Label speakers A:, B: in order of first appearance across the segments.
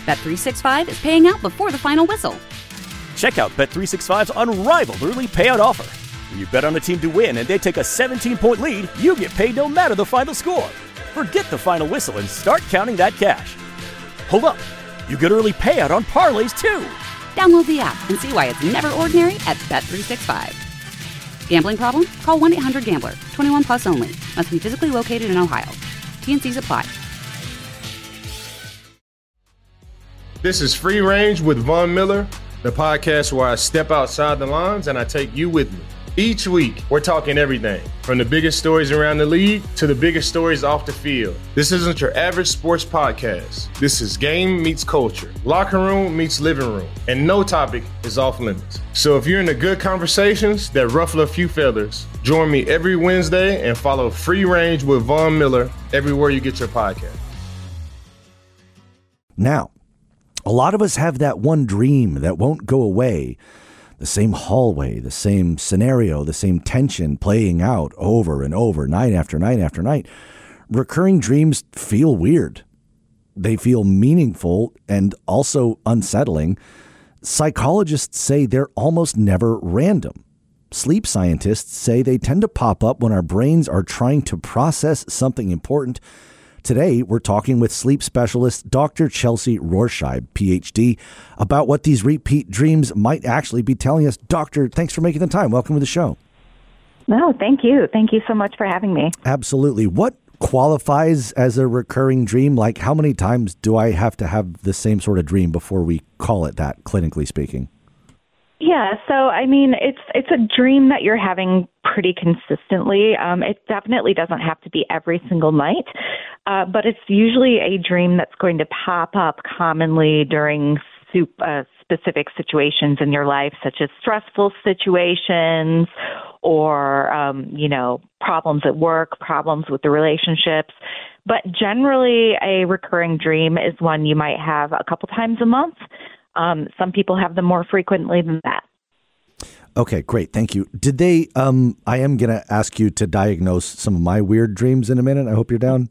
A: Bet365 is paying out before the final whistle.
B: Check out Bet365's unrivaled early payout offer. When you bet on a team to win and they take a 17-point lead, you get paid no matter the final score. Forget the final whistle and start counting that cash. Hold up. You get early payout on parlays, too.
A: Download the app and see why it's never ordinary at Bet365. Gambling problem? Call 1-800-GAMBLER. 21 plus only. Must be physically located in Ohio. T&Cs apply.
C: This is Free Range with Von Miller, the podcast where I step outside the lines and I take you with me. Each week, we're talking everything from the biggest stories around the league to the biggest stories off the field. This isn't your average sports podcast. This is game meets culture, locker room meets living room, and no topic is off limits. So if you're into good conversations that ruffle a few feathers, join me every Wednesday and follow Free Range with Von Miller everywhere you get your podcast.
D: Now, a lot of us have that one dream that won't go away. The same hallway, the same scenario, the same tension playing out over and over, night after night after night. Recurring dreams feel weird. They feel meaningful and also unsettling. Psychologists say they're almost never random. Sleep scientists say they tend to pop up when our brains are trying to process something important. Today, we're talking with sleep specialist Dr. Chelsea Rorscheib, PhD, about what these repeat dreams might actually be telling us. Doctor, thanks for making the time. Welcome to the show.
E: No, thank you. Thank you so much for having me.
D: Absolutely. What qualifies as a recurring dream? Like, how many times do I have to have the same sort of dream before we call it that, clinically speaking?
E: Yeah, so I mean, it's a dream that you're having pretty consistently. It definitely doesn't have to be every single night, but it's usually a dream that's going to pop up commonly during specific situations in your life, such as stressful situations or, problems at work, problems with the relationships. But generally, a recurring dream is one you might have a couple times a month. Some people have them more frequently than that.
D: Okay, great. Thank you. Did they, I am going to ask you to diagnose some of my weird dreams in a minute. I hope you're down.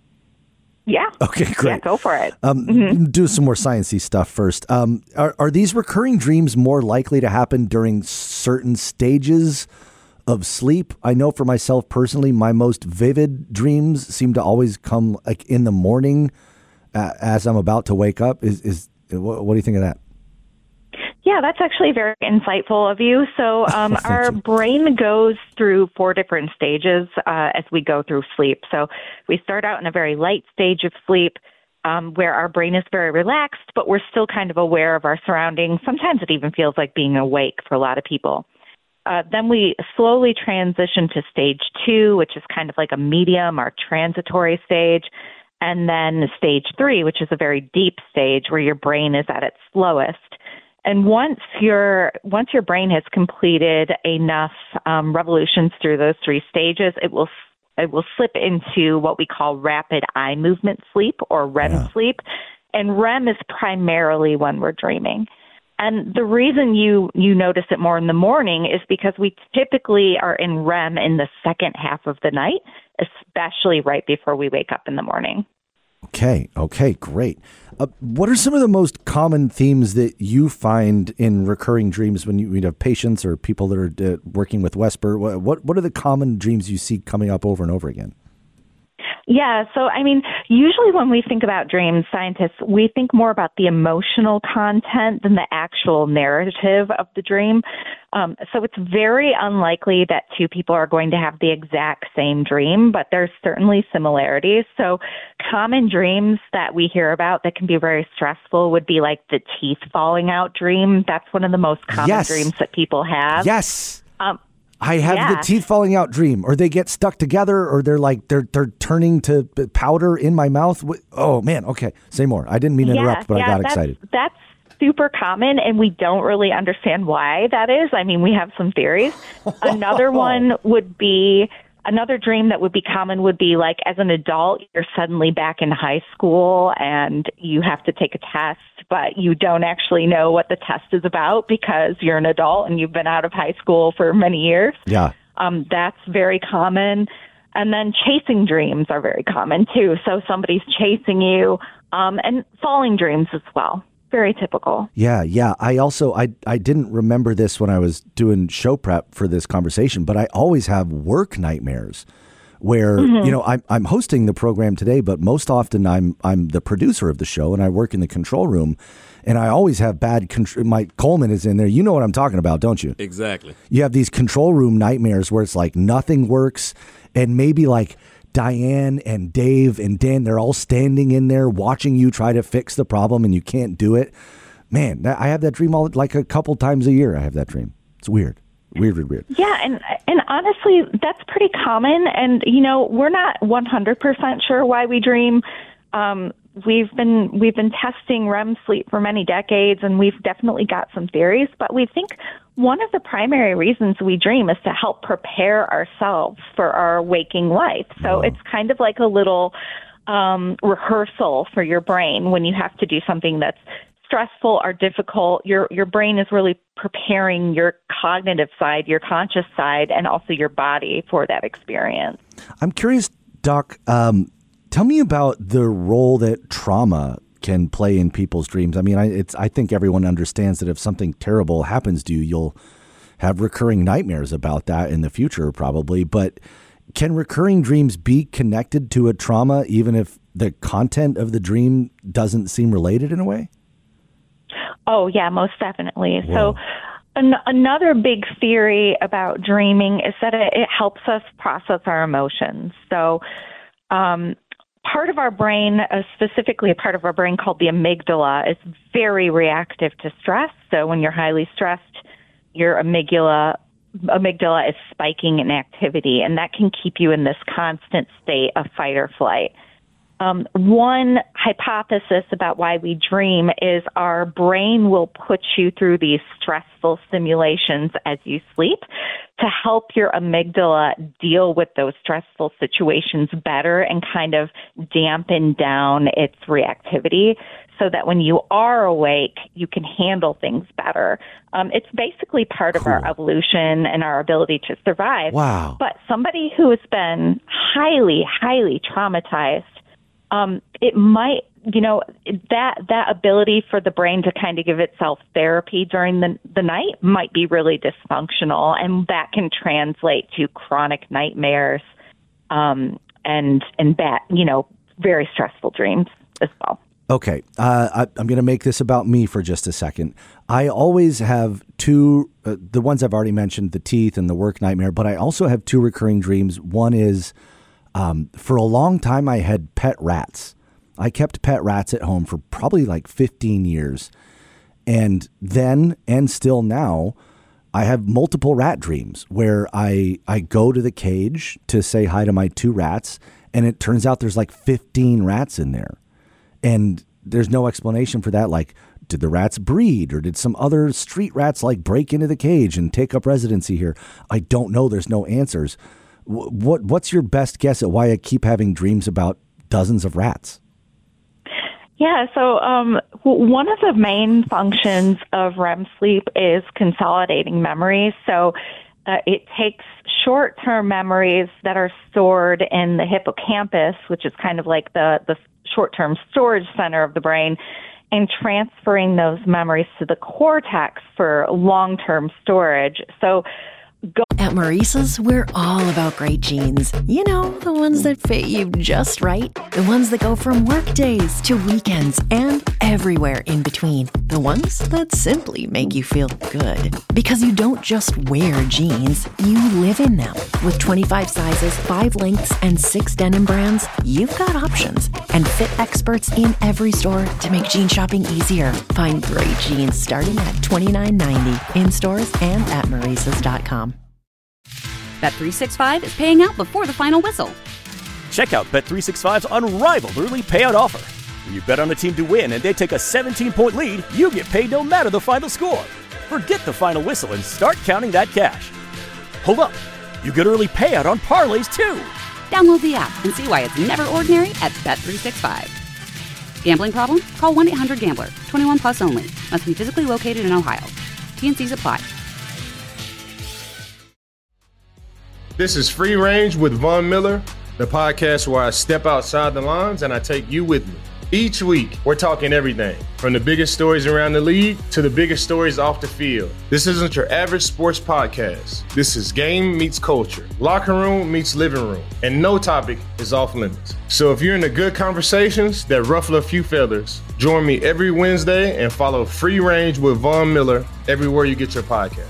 E: Yeah.
D: Okay, great.
E: Yeah, go for it.
D: Do some more sciencey stuff first. Are these recurring dreams more likely to happen during certain stages of sleep? I know for myself personally, my most vivid dreams seem to always come like in the morning as I'm about to wake up. What do you think of that?
E: Yeah, that's actually very insightful of you. So our brain goes through 4 different stages as we go through sleep. So we start out in a very light stage of sleep where our brain is very relaxed, but we're still kind of aware of our surroundings. Sometimes it even feels like being awake for a lot of people. Then we slowly transition to stage 2, which is kind of like a medium or transitory stage. And then stage 3, which is a very deep stage where your brain is at its slowest. And once your brain has completed enough revolutions through those 3 stages, it will slip into what we call rapid eye movement sleep or REM sleep. And REM is primarily when we're dreaming. And the reason you notice it more in the morning is because we typically are in REM in the second half of the night, especially right before we wake up in the morning.
D: Okay, great. What are some of the most common themes that you find in recurring dreams when you have patients or people that are working with Wesper? What are the common dreams you see coming up over and over again?
E: Yeah, so I mean, usually when we think about dreams, scientists, we think more about the emotional content than the actual narrative of the dream. So it's very unlikely that 2 people are going to have the exact same dream, but there's certainly similarities. So common dreams that we hear about that can be very stressful would be like the teeth falling out dream. That's one of the most common dreams that people have.
D: Yes. I have the teeth falling out dream, or they get stuck together, or they're turning to powder in my mouth. Oh man. Okay. Say more. I didn't mean to interrupt, but I got excited.
E: That's super common, and we don't really understand why that is. I mean, we have some theories. Another dream that would be common would be like as an adult, you're suddenly back in high school and you have to take a test, but you don't actually know what the test is about because you're an adult and you've been out of high school for many years.
D: Yeah.
E: That's very common. And then chasing dreams are very common too. So somebody's chasing you, and falling dreams as well. Very typical.
D: Yeah. I didn't remember this when I was doing show prep for this conversation, but I always have work nightmares where, I'm hosting the program today, but most often I'm the producer of the show and I work in the control room, and I always have bad Mike Coleman is in there. You know what I'm talking about, don't you?
F: Exactly.
D: You have these control room nightmares where it's like nothing works, and maybe like Diane and Dave and Dan, they're all standing in there watching you try to fix the problem and you can't do it. Man, I have that dream like a couple times a year. I have that dream. It's weird. Weird.
E: Yeah, and honestly, that's pretty common. And, we're not 100% sure why we dream. We've been testing REM sleep for many decades, and we've definitely got some theories, but we think one of the primary reasons we dream is to help prepare ourselves for our waking life. So it's kind of like a little rehearsal for your brain when you have to do something that's stressful or difficult. Your brain is really preparing your cognitive side, your conscious side, and also your body for that experience.
D: I'm curious, Doc, tell me about the role that trauma can play in people's dreams. I mean, I think everyone understands that if something terrible happens to you, you'll have recurring nightmares about that in the future, probably. But can recurring dreams be connected to a trauma, even if the content of the dream doesn't seem related in a way?
E: Oh, yeah, most definitely.
D: Whoa.
E: So another big theory about dreaming is that it helps us process our emotions. So part of our brain, specifically a part of our brain called the amygdala, is very reactive to stress. So when you're highly stressed, your amygdala is spiking in activity, and that can keep you in this constant state of fight or flight. One hypothesis about why we dream is our brain will put you through these stressful simulations as you sleep to help your amygdala deal with those stressful situations better and kind of dampen down its reactivity so that when you are awake, you can handle things better. It's basically part of our evolution and our ability to survive.
D: Wow.
E: But somebody who has been highly, highly traumatized, it might, that ability for the brain to kind of give itself therapy during the night might be really dysfunctional, and that can translate to chronic nightmares, and bad, very stressful dreams as well.
D: Okay, I'm going to make this about me for just a second. I always have two, the ones I've already mentioned, the teeth and the work nightmare, but I also have two recurring dreams. One is, for a long time, I had pet rats. I kept pet rats at home for probably like 15 years. And then, and still now, I have multiple rat dreams where I go to the cage to say hi to my two rats, and it turns out there's like 15 rats in there. And there's no explanation for that. Like, did the rats breed, or did some other street rats like break into the cage and take up residency here? I don't know. There's no answers. What's your best guess at why I keep having dreams about dozens of rats?
E: Yeah, so one of the main functions of REM sleep is consolidating memories. So it takes short-term memories that are stored in the hippocampus, which is kind of like the short-term storage center of the brain, and transferring those memories to the cortex for long-term storage. So
G: at Maurice's, we're all about great jeans. You know, the ones that fit you just right. The ones that go from work days to weekends and everywhere in between. The ones that simply make you feel good. Because you don't just wear jeans, you live in them. With 25 sizes, 5 lengths, and 6 denim brands, you've got options. And fit experts in every store to make jean shopping easier. Find great jeans starting at $29.90 in stores and at Maurice's.com.
A: Bet365 is paying out before the final whistle.
B: Check out Bet365's unrivaled early payout offer. When you bet on a team to win and they take a 17-point lead, you get paid no matter the final score. Forget the final whistle and start counting that cash. Hold up. You get early payout on parlays too.
A: Download the app and see why it's never ordinary at Bet365. Gambling problem? Call 1-800-GAMBLER. 21 plus only. Must be physically located in Ohio. T&Cs apply.
C: This is Free Range with Von Miller, the podcast where I step outside the lines and I take you with me. Each week, we're talking everything from the biggest stories around the league to the biggest stories off the field. This isn't your average sports podcast. This is game meets culture, locker room meets living room, and no topic is off limits. So if you're into good conversations that ruffle a few feathers, join me every Wednesday and follow Free Range with Von Miller everywhere you get your podcast.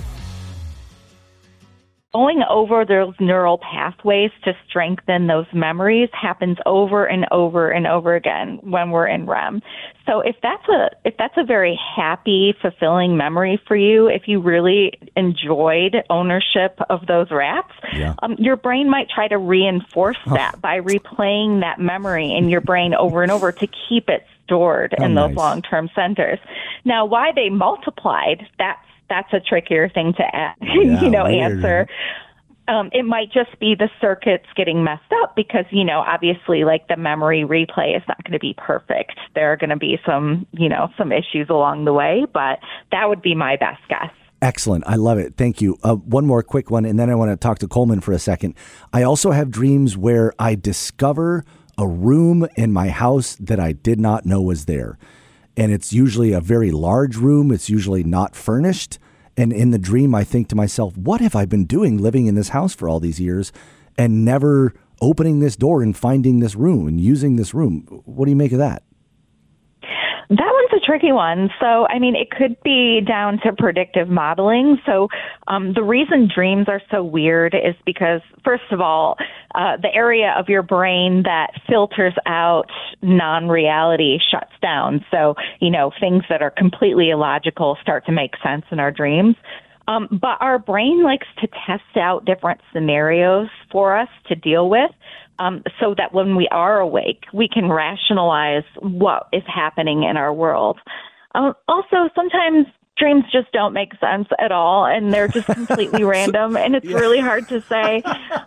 E: Going over those neural pathways to strengthen those memories happens over and over and over again when we're in REM. So if that's a very happy, fulfilling memory for you, if you really enjoyed ownership of those rats, your brain might try to reinforce that by replaying that memory in your brain over and over to keep it stored in those long-term centers. Now, why they multiplied, that's a trickier thing to answer. It might just be the circuits getting messed up because, obviously, like the memory replay is not going to be perfect. There are going to be some issues along the way, but that would be my best guess.
D: Excellent. I love it. Thank you. One more quick one, and then I want to talk to Coleman for a second. I also have dreams where I discover a room in my house that I did not know was there. And it's usually a very large room. It's usually not furnished. And in the dream, I think to myself, what have I been doing living in this house for all these years and never opening this door and finding this room and using this room? What do you make of that?
E: That one's a tricky one. So, it could be down to predictive modeling. So the reason dreams are so weird is because, first of all, the area of your brain that filters out non-reality shuts down. So, things that are completely illogical start to make sense in our dreams. But our brain likes to test out different scenarios for us to deal with. So that when we are awake, we can rationalize what is happening in our world. Also, sometimes dreams just don't make sense at all, and they're just completely random, and it's really hard to say.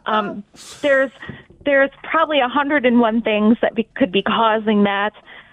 E: There's probably 101 things that could be causing that.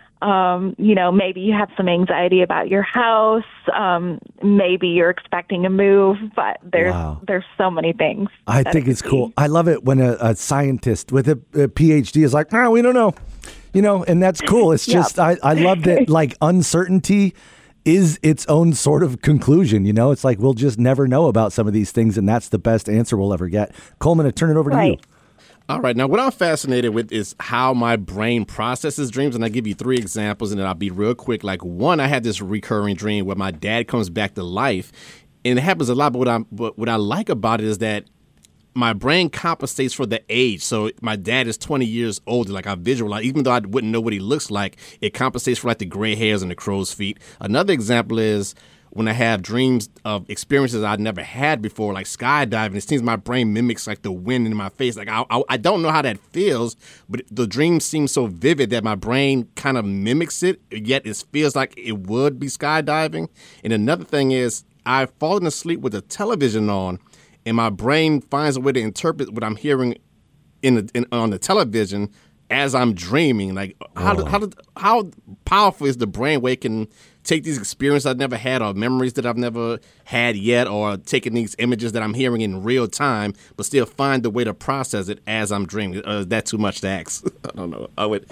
E: Maybe you have some anxiety about your house. Maybe you're expecting a move, but there's so many things.
D: I think it's cool. I love it when a scientist with a PhD is like, we don't know, and that's cool. It's just, I love that, like, uncertainty is its own sort of conclusion. It's like, we'll just never know about some of these things, and that's the best answer we'll ever get. Coleman, I turn it over to you.
F: All right. Now, what I'm fascinated with is how my brain processes dreams. And I'll give you 3 examples, and then I'll be real quick. Like, one, I had this recurring dream where my dad comes back to life. And it happens a lot. But what I like about it is that my brain compensates for the age. So my dad is 20 years older. Like, I visualize, even though I wouldn't know what he looks like, it compensates for, like, the gray hairs and the crow's feet. Another example is when I have dreams of experiences I'd never had before, like skydiving. It seems my brain mimics, like, the wind in my face. Like, I don't know how that feels, but the dream seems so vivid that my brain kind of mimics it, yet it feels like it would be skydiving. And another thing is I've fallen asleep with the television on, and my brain finds a way to interpret what I'm hearing on the television as I'm dreaming. Like, how powerful is the brain where it can take these experiences I've never had or memories that I've never had yet, or taking these images that I'm hearing in real time, but still find the way to process it as I'm dreaming? Is that too much to ask? I don't know.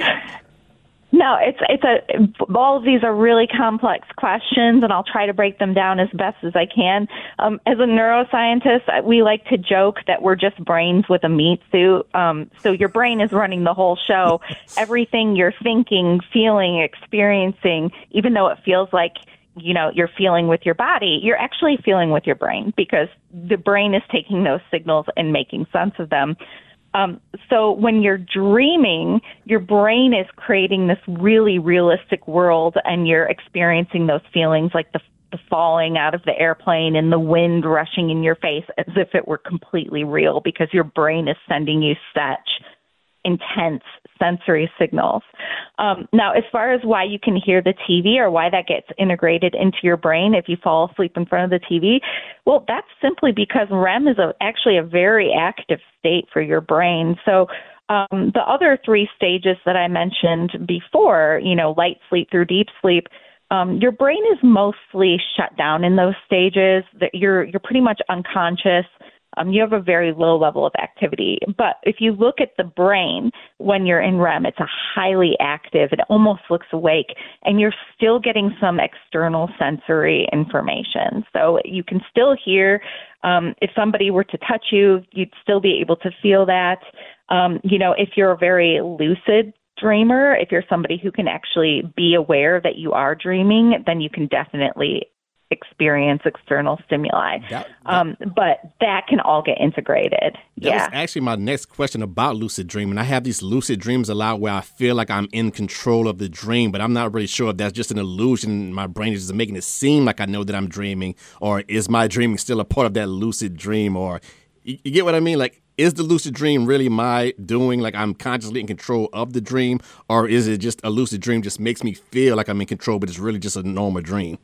E: No, all of these are really complex questions, and I'll try to break them down as best as I can. As a neuroscientist, we like to joke that we're just brains with a meat suit. So your brain is running the whole show. Everything you're thinking, feeling, experiencing, even though it feels like, you're feeling with your body, you're actually feeling with your brain, because the brain is taking those signals and making sense of them. So when you're dreaming, your brain is creating this really realistic world, and you're experiencing those feelings like the falling out of the airplane and the wind rushing in your face as if it were completely real, because your brain is sending you such intense sensory signals. Now, as far as why you can hear the TV or why that gets integrated into your brain if you fall asleep in front of the TV, well, that's simply because REM is actually a very active state for your brain. So the other 3 stages that I mentioned before, light sleep through deep sleep, your brain is mostly shut down in those stages. You're pretty much unconscious. you have a very low level of activity. But if you look at the brain when you're in REM, it's a highly active, it almost looks awake, and you're still getting some external sensory information. So you can still hear, if somebody were to touch you, you'd still be able to feel that. If you're a very lucid dreamer, if you're somebody who can actually be aware that you are dreaming, then you can definitely experience external stimuli. But that can all get integrated.
F: That was actually my next question about lucid dreaming. I have these lucid dreams a lot where I feel like I'm in control of the dream, but I'm not really sure if that's just an illusion. My brain is just making it seem like I know that I'm dreaming, or is my dreaming still a part of that lucid dream? Or you get what I mean? Like, is the lucid dream really my doing, like I'm consciously in control of the dream, or is it just a lucid dream just makes me feel like I'm in control, but it's really just a normal dream?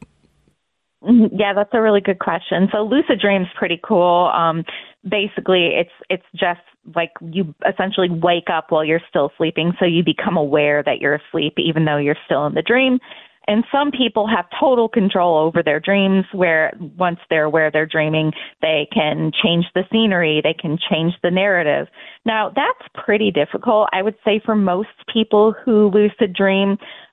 E: Yeah, that's a really good question. So lucid dream's pretty cool. Basically, it's just like you essentially wake up while you're still sleeping, so you become aware that you're asleep even though you're still in the dream. And some people have total control over their dreams, where once they're aware they're dreaming, they can change the scenery, they can change the narrative. Now, that's pretty difficult. I would say for most people who lucid dream,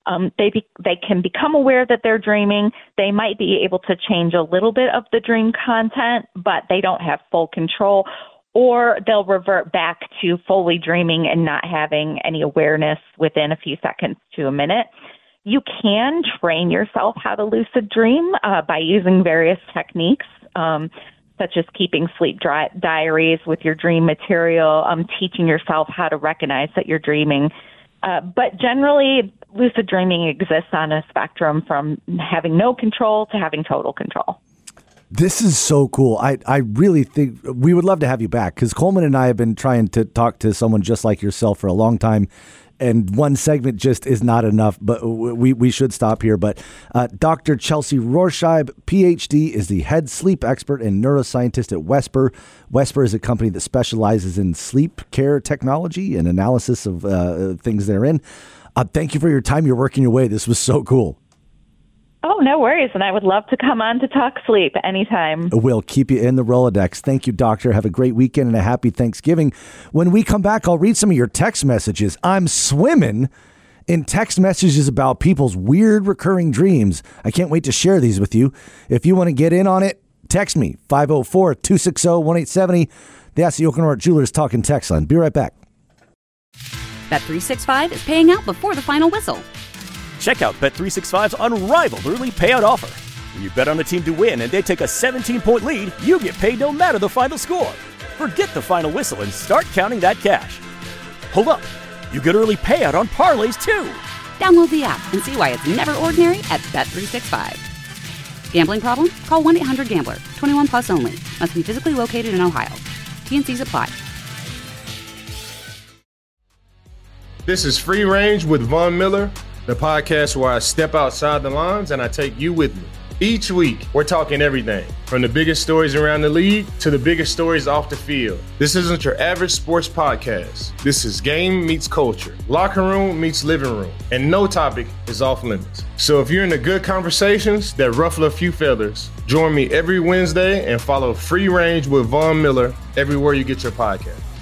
E: they can become aware that they're dreaming. They might be able to change a little bit of the dream content, but they don't have full control, or they'll revert back to fully dreaming and not having any awareness within a few seconds to a minute. You can train yourself how to lucid dream by using various techniques, such as keeping sleep diaries with your dream material, teaching yourself how to recognize that you're dreaming. But generally, lucid dreaming exists on a spectrum from having no control to having total control.
D: This is so cool. I really think we would love to have you back, because Coleman and I have been trying to talk to someone just like yourself for a long time. And one segment just is not enough, but we should stop here. But Dr. Chelsea Rorscheib, PhD, is the head sleep expert and neuroscientist at Wesper. Wesper is a company that specializes in sleep care technology and analysis of things therein. Thank you for your time. You're working your way. This was so cool.
E: Oh, no worries. And I would love to come on to talk sleep anytime.
D: We'll keep you in the Rolodex. Thank you, doctor. Have a great weekend and a happy Thanksgiving. When we come back, I'll read some of your text messages. I'm swimming in text messages about people's weird recurring dreams. I can't wait to share these with you. If you want to get in on it, text me, 504-260-1870. That's the Oaken Jewelers Talking Text line. Be right back.
A: Bet365 is paying out before the final whistle.
B: Check out Bet365's unrivaled early payout offer. When you bet on a team to win and they take a 17-point lead, you get paid no matter the final score. Forget the final whistle and start counting that cash. Hold up. You get early payout on parlays, too.
A: Download the app and see why it's never ordinary at Bet365. Gambling problem? Call 1-800-GAMBLER. 21 plus only. Must be physically located in Ohio. T&Cs apply.
C: This is Free Range with Von Miller, the podcast where I step outside the lines and I take you with me. Each week, we're talking everything from the biggest stories around the league to the biggest stories off the field. This isn't your average sports podcast. This is game meets culture, locker room meets living room, and no topic is off limits. So if you're into good conversations that ruffle a few feathers, join me every Wednesday and follow Free Range with Von Miller everywhere you get your podcast.